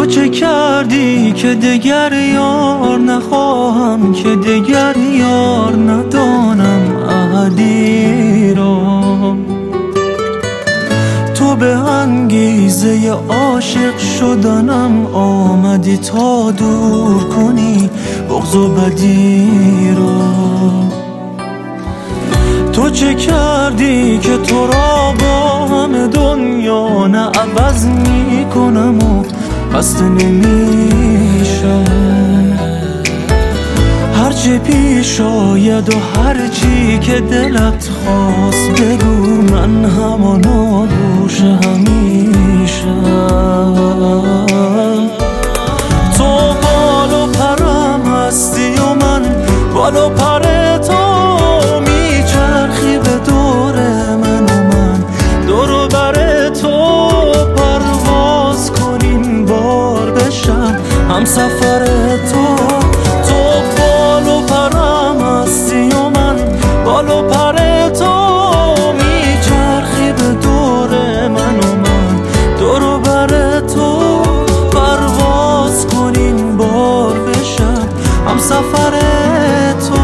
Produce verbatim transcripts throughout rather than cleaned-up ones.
چه کردی که دگر یار نخواهم، که دگر یار ندانم احدی را. تو به انگیزه عاشق شدنم آمدی تا دور کنی بغض و بدی را. تو چه کردی که تو را با همه دنیا نه عوض می کنم و خسته نمیشم. هرچه پیش آید و هرچی که دلت خواست بگو، من همانا گوش همیشم. تو بال و پرم هستی و من بال و پر تو، میچرخی به دور من و من دور و بر تو. پرواز کنیم بار بشم هم سفر تو. تو بال و پرم هستی و من بال و پر تو، میچرخی به دور من و من دور و بر تو. پرواز کنیم بار بشم هم سفر تو.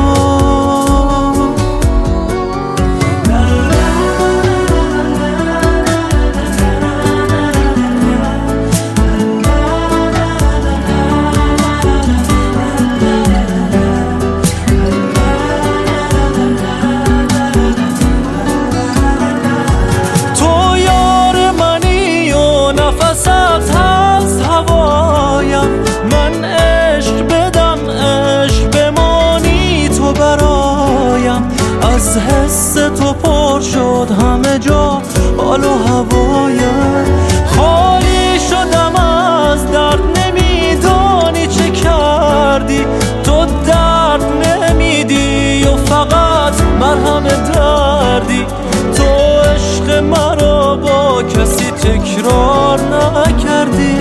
نفست هست هوایم، من عشق بدم عشق بمانی تو برایم. از حس تو پر شد همه جا حال و هوایم. خالی شدم از درد نمیدانی چه کردی، تو درد نمیدی و فقط مرهم دردی. تو عشق مرا با کسی تکرار نکردی.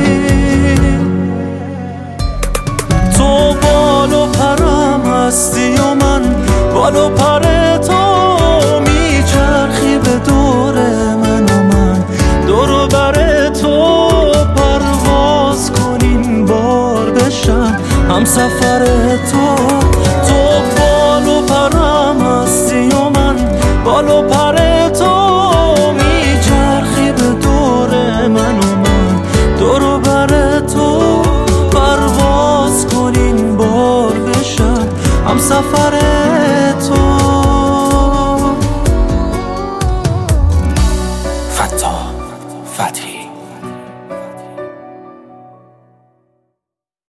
تو بال و پرم هستی و من بال و پر تو، میچرخی به دور من و من دور و بر تو. پرواز کنیم بار بشم هم سفر تو. تو بال و پرم هستی و من بال و پر تو، میچرخی به دور من و من دور و بر تو. پرواز کنین بار بشم هم سفر تو. فتا فتحی